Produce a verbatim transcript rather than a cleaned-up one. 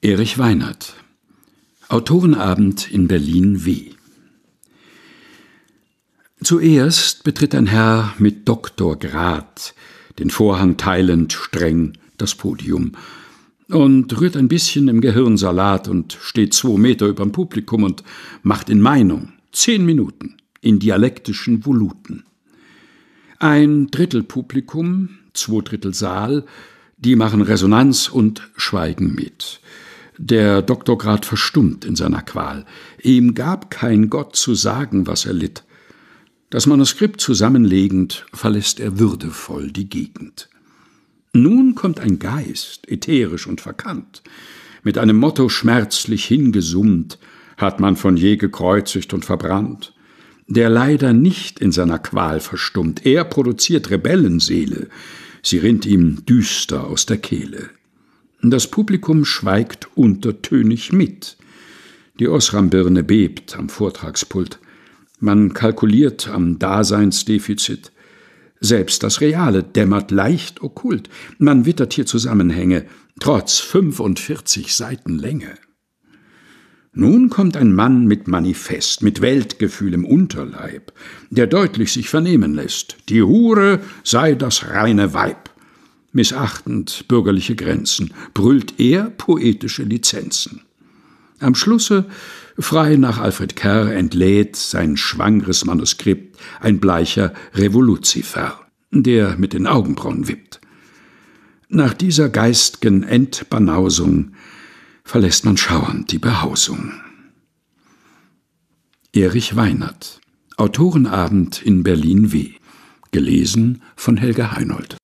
Erich Weinert. Autorenabend in Berlin W. Zuerst betritt ein Herr mit Doktorgrad, den Vorhang teilend streng, das Podium und rührt ein bisschen im Gehirnsalat und steht zwei Meter überm Publikum und macht in Meinung, zehn Minuten, in dialektischen Voluten. Ein Drittel Publikum, zwei Drittel Saal, die machen Resonanz und schweigen mit. Der Doktorgrad verstummt in seiner Qual. Ihm gab kein Gott zu sagen, was er litt. Das Manuskript zusammenlegend, verlässt er würdevoll die Gegend. Nun kommt ein Geist, ätherisch und verkannt. Mit einem Motto schmerzlich hingesummt, hat man von je gekreuzigt und verbrannt. Der leider nicht in seiner Qual verstummt. Er produziert Rebellenseele. Sie rinnt ihm düster aus der Kehle. Das Publikum schweigt untertönig mit. Die Osram-Birne bebt am Vortragspult. Man kalkuliert am Daseinsdefizit. Selbst das Reale dämmert leicht okkult. Man wittert hier Zusammenhänge, trotz fünfundvierzig Seiten Länge. Nun kommt ein Mann mit Manifest, mit Weltgefühl im Unterleib, der deutlich sich vernehmen lässt, die Hure sei das reine Weib. Missachtend bürgerliche Grenzen, brüllt er poetische Lizenzen. Am Schlusse, frei nach Alfred Kerr, entlädt sein schwangres Manuskript ein bleicher Revoluzifer, der mit den Augenbrauen wippt. Nach dieser geist'gen Entbanausung verlässt man schauernd die Behausung. Erich Weinert. Autorenabend in Berlin W. Gelesen von Helga Heinold.